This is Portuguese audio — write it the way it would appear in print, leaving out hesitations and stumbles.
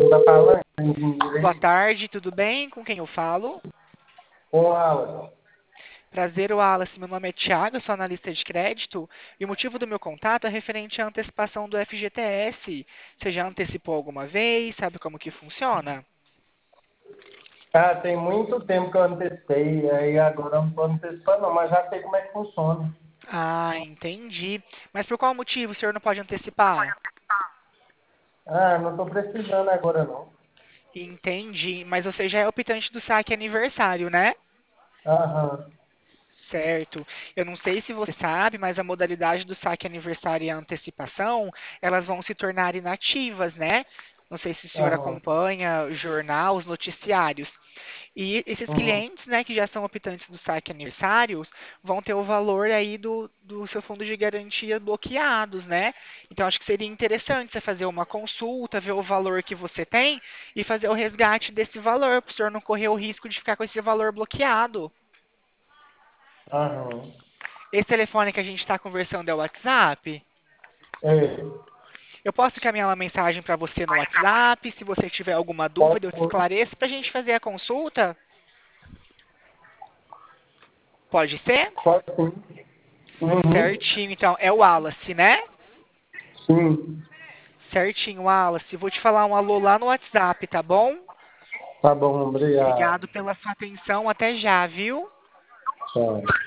Quem tá falando? Entendi Boa aí. tarde, tudo bem? Com quem eu falo? Ô, Alan. Prazer, Wallace. Meu nome é Thiago, sou analista de crédito e o motivo do meu contato é referente à antecipação do FGTS. Você já antecipou alguma vez? Sabe como que funciona? Ah, tem muito tempo que eu antecipei, aí agora eu não tô antecipando não, mas já sei como é que funciona. Ah, entendi. Mas por qual motivo o senhor não pode antecipar? Ah, não tô precisando agora não. Entendi. Mas você já é optante do saque aniversário, né? Aham, Certo. Eu não sei se você sabe, mas a modalidade do saque aniversário e a antecipação, elas vão se tornar inativas, né? Não sei se o senhor aham, acompanha o jornal, os noticiários. E esses uhum, clientes, né, que já são optantes do saque aniversários, vão ter o valor aí do seu fundo de garantia bloqueados, né? Então acho que seria interessante você fazer uma consulta, ver o valor que você tem e fazer o resgate desse valor, para o senhor não correr o risco de ficar com esse valor bloqueado. aham. Esse telefone que a gente está conversando é o WhatsApp? É, Eu posso encaminhar uma mensagem para você no WhatsApp, se você tiver alguma pode, dúvida, eu te esclareço para a gente fazer a consulta? Pode ser? pode sim. Uhum, Certinho, então. É o Wallace, né? sim. Certinho, Wallace. Vou te falar um alô lá no WhatsApp, tá bom? Tá bom, obrigado. Obrigado pela sua atenção. Até já, viu? Tchau.